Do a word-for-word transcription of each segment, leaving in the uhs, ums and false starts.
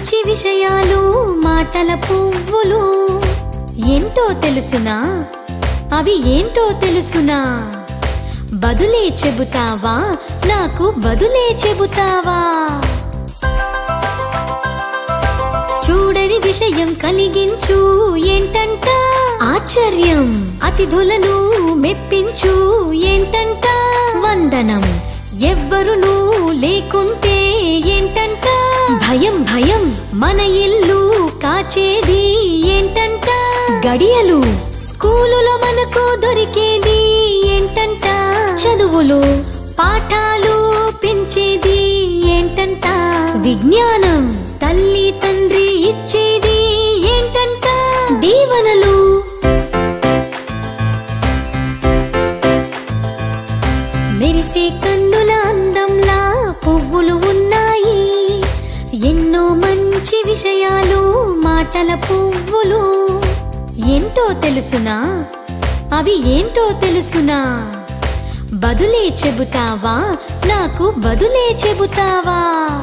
మంచి విషయాలు మాటల పువ్వులు ఏంటో తెలుసునా అవి ఏంటో తెలుసునా బదులే చెబుతావా నాకు బదులే చెబుతావా చూడని విషయం కలిగించు ఏంటంట ఆశ్చర్యం అతిథులను మెప్పించు ఏంటంట వందనం ఎవ్వరునూ లేకుంటే ఏంటంట భయం భయం మన ఇల్లు కాచేది ఏంటంట గడియలు స్కూలులో మనకు దొరికేది ఏంటంట చదువులు పాఠాలు పెంచేది ఏంటంట విజ్ఞానం తల్లి తండ్రి ఇచ్చేది ఏంటంట దీవెనలు మెరిసే కన్నుల అందంలా పువ్వులు ఉన్నాయి ఎన్నో మంచి విషయాలు మాటల పువ్వులు ఏంటో తెలుసునా అవి ఏంటో తెలుసునా బదులే చెబుతావా నాకు బదులే చెబుతావా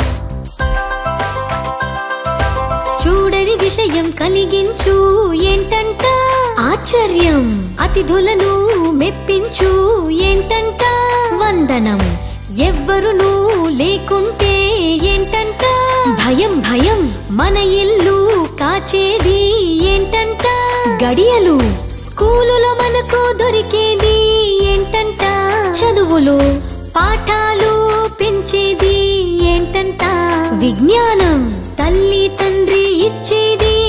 చూడని విషయం కలిగించు ఏంటంట ఆశ్చర్యం అతిథులను మెప్పించు ఏంటంట వందనం ఎవ్వరునూ లేకుంటే ఏంటంట భయం భయం మన ఇల్లు కాచేది ఏంటంట గడియలు స్కూలులో మనకు దొరికేది ఏంటంట చదువులు పాఠాలు పెంచేది ఏంటంట విజ్ఞానం తల్లి తండ్రి ఇచ్చేది